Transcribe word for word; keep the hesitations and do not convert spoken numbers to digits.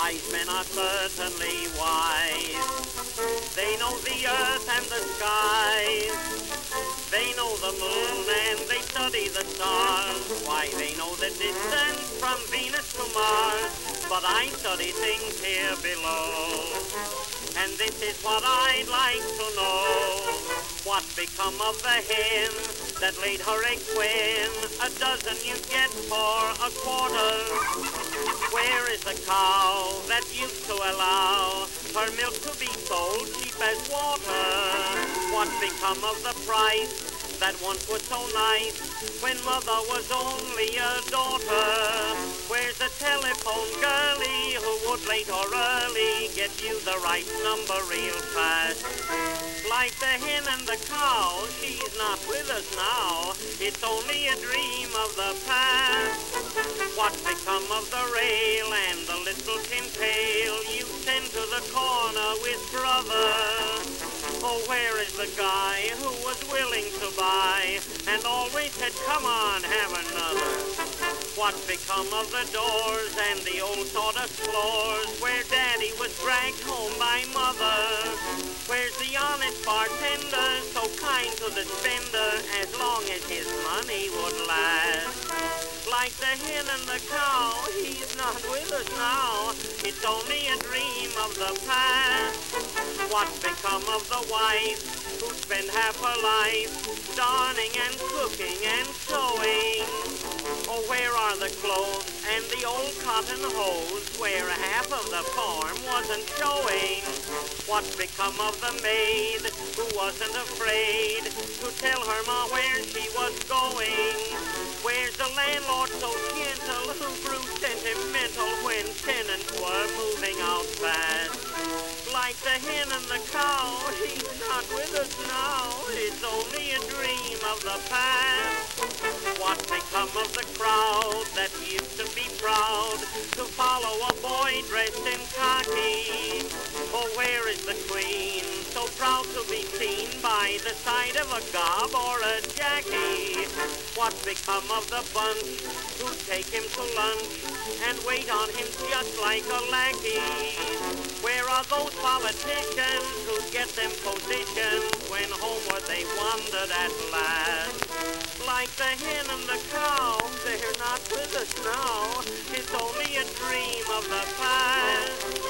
Wise men are certainly wise. They know the earth and the skies. They know the moon and they study the stars. Why, they know the distance from Venus to Mars. But I study things here below, and this is what I'd like to know. What become of the hen that laid her eggs when a dozen you get for a quarter? Where is the cow that used to allow her milk to be sold cheap as water? What become of the price that once was so nice when mother was only a daughter? Where's the telephone girlie who would late or early get you the right number real fast? Like the hen and the cow, she's not with us now. It's only a dream of the past. What become of the rail and the little tin pail you sent to the corner with brother? Oh, where is the guy who was willing to buy and always said, come on, have another? What become of the doors and the old sawdust floors where Daddy was dragged home by Mother? Where's the honest bartender, so kind to the spender as long as his money would last? Like the hen and the cow, he's not with us now. It's only a dream of the past. What become of the wife who spent half her life darning and cooking and sewing? Oh, where are the clothes and the old cotton hose where half of the farm wasn't showing? What become of the maid who wasn't afraid to tell her ma where she was going? Where's the landlord so gentle who grew sentimental when tenants were moving out fast? Like the hen and the cow, he's not with us now. It's only a dream of the past. What become of the crowd that used to be proud to follow a boy dressed in khaki? Oh, where is the queen, so proud to be seen by the side of a gob or a jackie? What become of the bunch who take him to lunch and wait on him just like a lackey? Where are those politicians who get them positions when homeward they wandered at last? Like the hen and the cow, they're not with us now. It's only a dream of the past.